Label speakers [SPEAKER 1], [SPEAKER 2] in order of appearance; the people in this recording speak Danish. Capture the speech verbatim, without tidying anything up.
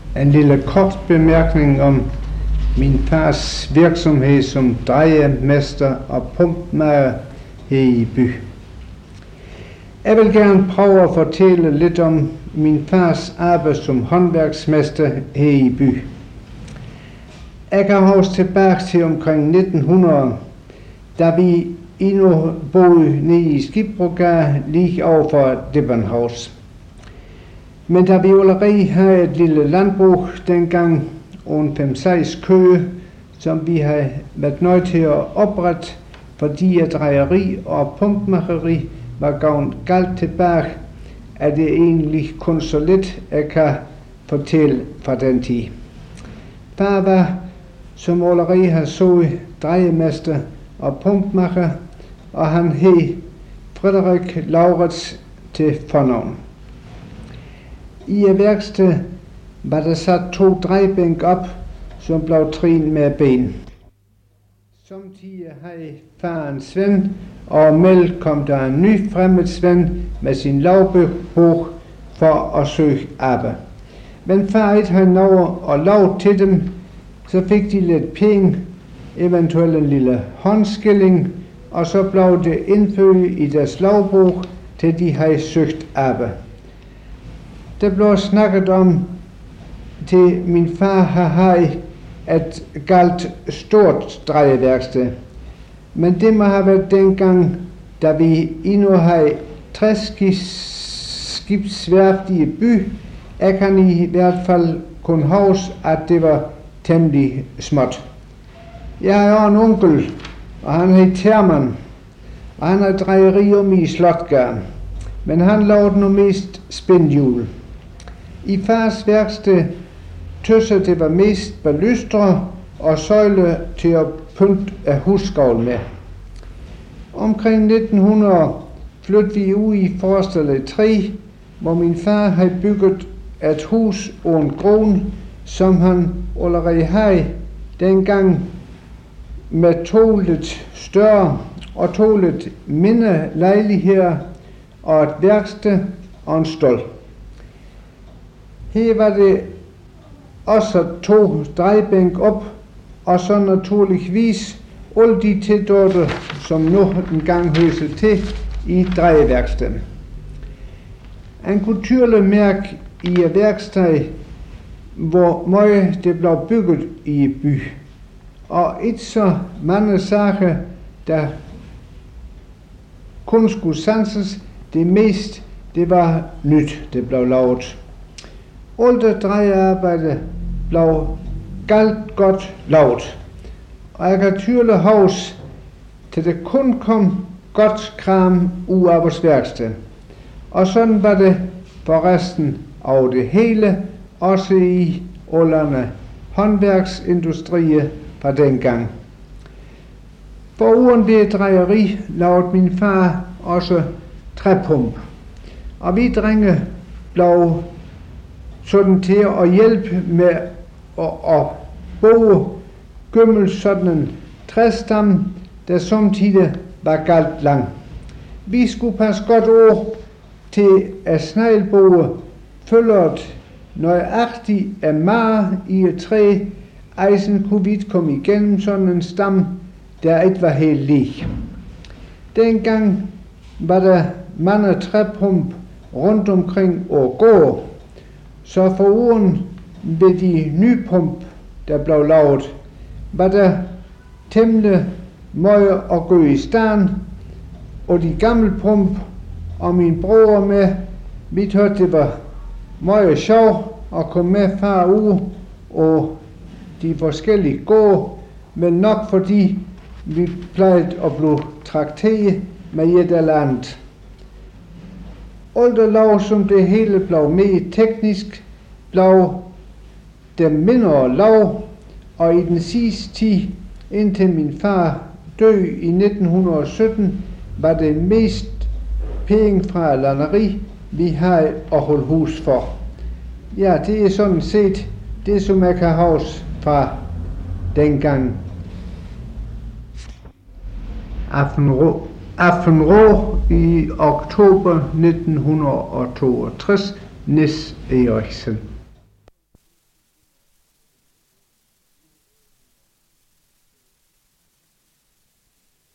[SPEAKER 1] En lille kort bemærkning om min fars virksomhed som drejemester og pumpmager her i by. Jeg vil gerne prøve at fortælle lidt om min fars arbejde som håndværksmester her i by. Jeg kan huske tilbage til omkring nitten hundrede, da vi endnu boede nede i Skibbrogade lige overfor Dibbenhaus. Men da vi allerede havde et lille landbrug dengang, og en fem seks køer, som vi havde været nødt til at oprette, fordi at drejeri og pumpmageri var gået galt tilbage, er det egentlig kun så lidt, jeg kan fortælle fra den tid. Far var, som allerede har sagt, drejemester og pumpmager, og han hed Frederik Laurits til fornavn. I værksted var der sat to drejebænk op, som blev trin med ben. Samtidig havde faren Svend, og med kom der en ny fremmed Svend med sin lavbehov for at søge arbejde. Men far ikke havde noget at lave til dem, så fik de lidt penge, eventuelt en lille håndskilling, og så blev det indført i deres lavbog, til de havde søgt arbejde. Der blev snakket om, til min far havde et galt stort drejeværksted. Men det må have været dengang, da vi endnu havde tres skibsværft i by. Jeg kan i hvert fald kun huske, at det var temmelig småt. Jeg har en onkel, og han hed Terman, og han har drejeri om i Slotgade. Men han lavede nu mest spindhjul. I fars værksted tøsse det var mest balystre og søjle til at pynte af husgavl med. Omkring nitten hundrede flyttede vi ud i Forstallet tre, hvor min far havde bygget et hus og en grund, som han allerede havde dengang med to lidt større og to lidt mindre lejligheder og et værksted og en stald. Her var det også to drejebænk op, og så naturligvis alle de tildotter, som nu engang høse til i drejeværkstedet. Han kunne tydeligt mærke i et værksted, hvor meget det blev bygget i by, og ikke så mange sager, der kun skulle sanses. Det mest, det var nyt, det blev lavet. Alt det drejearbejde blev galt godt lavet, og jeg kan tydeligt huske, til det kun kom godt kram ud af vores værksted. Og sådan var det for resten af det hele, også i alle håndværksindustrier fra dengang. For uden det drejeri lavede min far også træpump, og vi drenge blev sådan til at hjælpe med at, at boge gømmel sådan en træstamme, der samtidig var galt lang. Vi skulle passe godt over til at sneglboge følget nøjagtigt af mar i et træ. Ejsen kunne vi ikke komme igennem sådan en stamme, der ikke var helt lige. Dengang var der mange træpump rundt omkring og gård, så for ugen ved de nye pump, der blev lavet, var der temmelig meget at gå i stand, og de gamle pump og min bror med, vi hørte det var meget sjov at komme med far ud og de forskellige gård, men nok fordi vi plejede at blive trakteret med et eller andet. Alt det lov, som det hele blev mere teknisk, blev det mindre lov, og i den sidste tid, indtil min far døde i nitten sytten, var det mest penge fra landeri, vi havde at holde hus for. Ja, det er sådan set det, som jeg kan huske fra dengang. Affenrå, Affenrå i oktober nitten toogtres, Nis Eriksen.